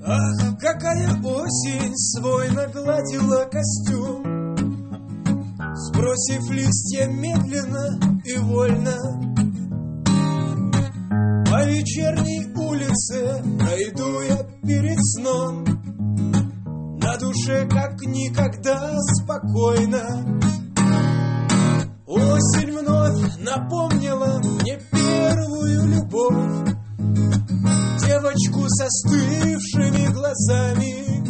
Ах, какая осень свой нагладила костюм, сбросив листья медленно и вольно. По вечерней улице пройду я перед сном, на душе как никогда спокойно. Осень вновь напомнила мне первую любовь, девочку со остывшими глазами,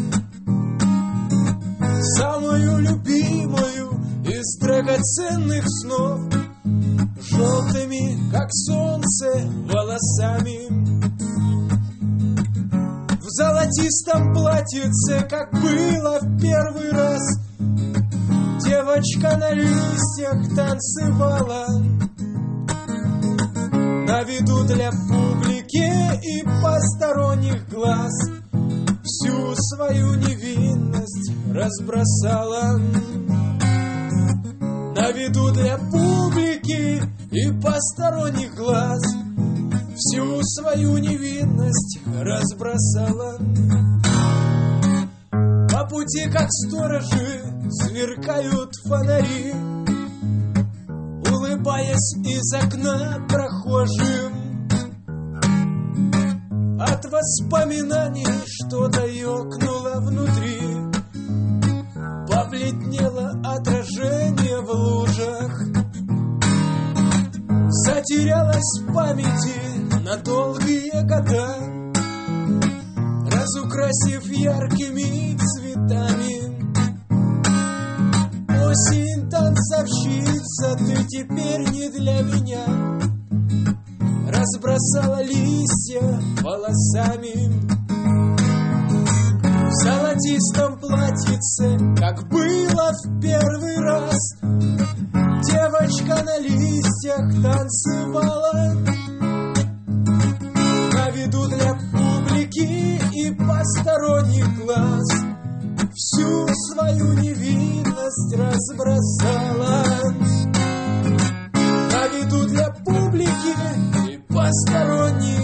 самую любимую из драгоценных снов, желтыми, как солнце, волосами. В золотистом платьице, как было в первый раз, девочка на листьях танцевала, на виду для публики и посторонних глаз, всю свою невинность разбросала. На виду для публики и посторонних глаз, всю свою невинность разбросала. По пути, как сторожи, сверкают фонари, улыбаясь из окна прохожим. От воспоминаний что-то ёкнуло внутри, побледнело отражение в лужах, затерялась в памяти на долгие года, разукрасив яркими цветами. Осень, танцовщица, ты теперь не для меня, разбросала листья волосами. В золотистом платьице, как было в первый раз, девочка на листьях танцевала, на виду для публики и посторонних глаз, всю свою невинность разбросала. На виду для публики и посторонних